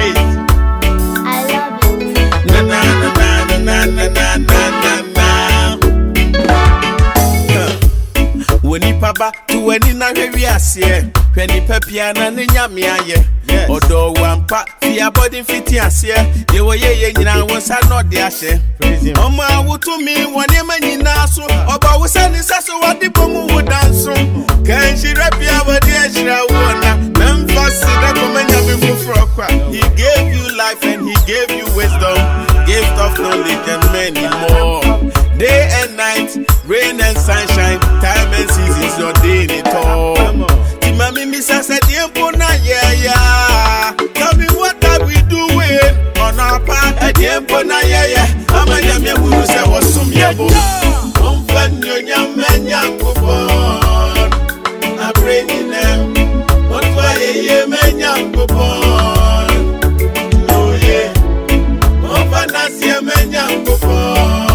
praise. I love it. Na na na na na na na na. When you papa to any na we asie, when you pepiana ni nyame aye. Odo wampa fia body fiti asie, ye wo ye nyina wonsa no de ahye. Omo awutu mi woni manyina so, oba wo sani saso wadi bomu wo danso. Kan shi rapia wadi ashira wona, memphas da komanya be fufro kwa. He gave you life and he gave you wisdom, gift of knowledge and many more. Day and night, rain and sunshine, time and seasons, your day in it all. Timami misa said, "Yempona, yeah. Tell me what are we doing on our part?" Yempona, yeah. Amanyamya who say was some yabo. Umfanyo nyamenya kupon. I bring in them. What why ye menya kupon? Oh yeah. Umfanasi menya kupon.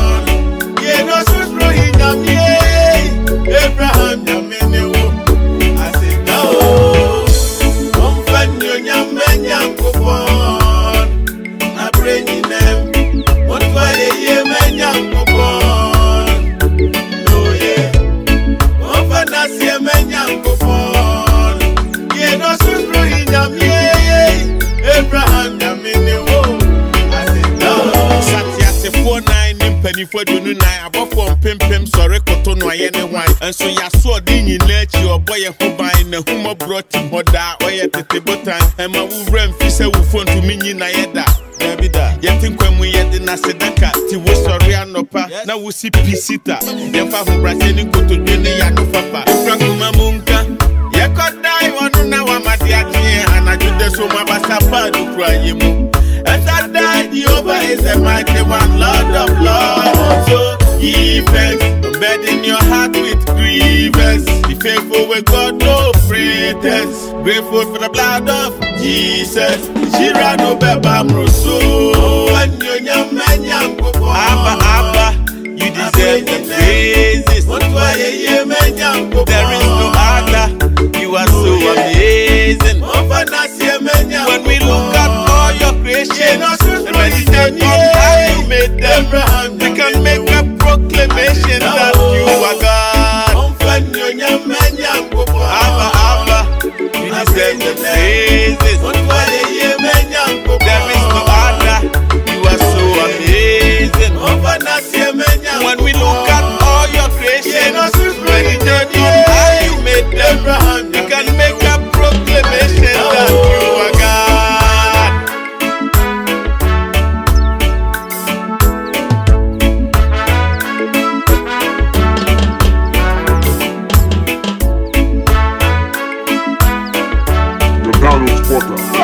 Abraham Yamenewo, I say no. Umfanyo nyamenya kupon. I bring in them. What why ye menya kupon? No yeah. Umfanasi menya kupon. Ye no susro hinyamye. Abraham Yamenewo, I say no. Satya se 49 penifo dunu nine abofo pempem sore koto no aye ne wan enso ya so odi nyina chi oboye ho ban na humo broti moda oye tete botan ema wurem fi se wo phone to minyi na yeda dabi da yetin kwamu yede na sedaka ti wo sore anopa na wo si pisita ye fa ho brase ni koto dwene ya no papa frankuma munka ye kodai wonu na wa made ati anajude so mabasa pa do kuraye mu. As I died, Jehovah is the mighty one, Lord of lords. So give thanks, embedding your heart with grievance. Be faithful with God, no pretense. Grateful for the blood of Jesus. Shirano beba mroso. Abba, you deserve the praises. There is no other. You are so amazing. When we look at all your creation, and meditate on how you made them, we can make a proclamation that you are God. Abba, you deserve the praises. There is no other. You are so amazing. When we look at all your creation, meditate on how you made them, we can make a proclamation that you are God. The Downloads Portal.